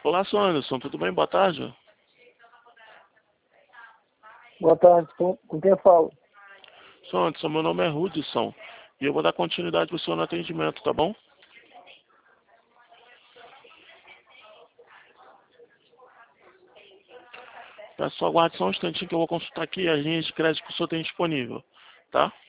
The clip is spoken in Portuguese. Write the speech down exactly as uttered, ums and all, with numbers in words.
Olá, senhor Anderson, tudo bem? Boa tarde. Boa tarde, com, com quem eu falo? Senhor Anderson, meu nome é Hudson e eu vou dar continuidade para o senhor no atendimento, tá bom? Peço só aguarde só um instantinho que eu vou consultar aqui as linhas de crédito que o senhor tem disponível, tá?